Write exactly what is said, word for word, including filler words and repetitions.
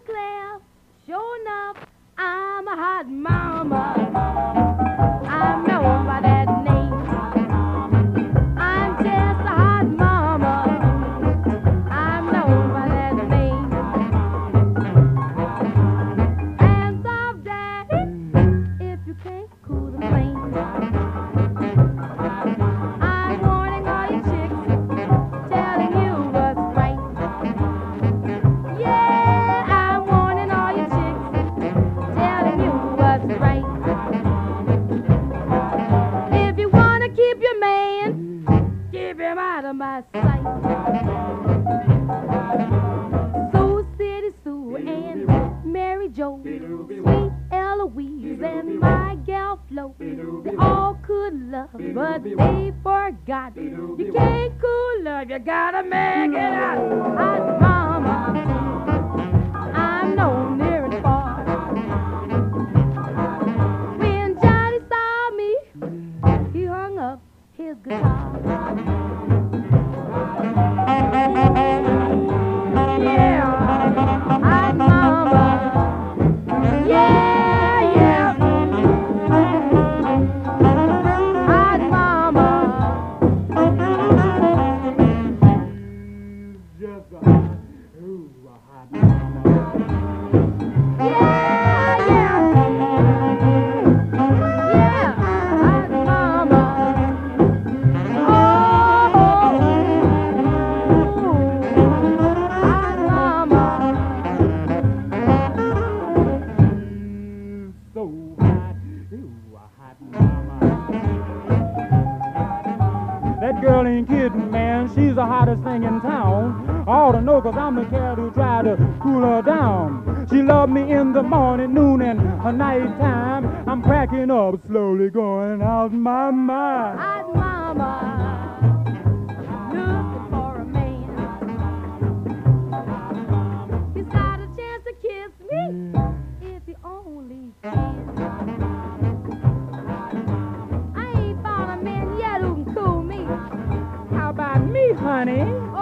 declare, sure enough, I'm a hot mama. I'm known by that name. I'm just a hot mama. I'm known by that name. Hands off, daddy, if you can't cool the flame. I'm warning all you chicks, telling you what's right. Yeah, I'm warning all you chicks, telling you what's right. If you wanna keep your man, keep him out of my sight. Sue City Sue and Mary Jo, sweet Eloise and my gal Flo, they all could love, but they forgot. You can't cool love, you gotta make it out. Hot mama, I'm no near and far. When Johnny saw me, he hung up his guitar. Yeah, hot mama. Yeah, yeah. Hot mama. Just a hot, ooh, a hot mama. Yeah, yeah. Yeah, hot mama. Oh, hot mama. So hot, ooh, a hot mama. That girl ain't kidding, man. She's the hottest thing in town. I ought to know, cause I'm the cat who try to cool her down. She loved me in the morning, noon, and a night time. I'm cracking up, slowly going out my mind. Hot mama, looking for a man. He's got a chance to kiss me if he only can. I ain't found a man yet who can cool me. How about me, honey?